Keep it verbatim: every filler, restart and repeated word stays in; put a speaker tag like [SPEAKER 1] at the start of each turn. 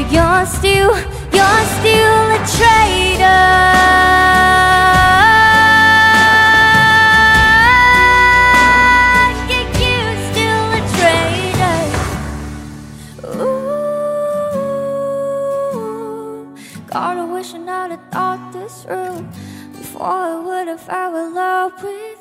[SPEAKER 1] you're still, you're still a traitor. Yeah, you're still a traitor. Ooh, God, I wish I never thought this through before I would have fell in love with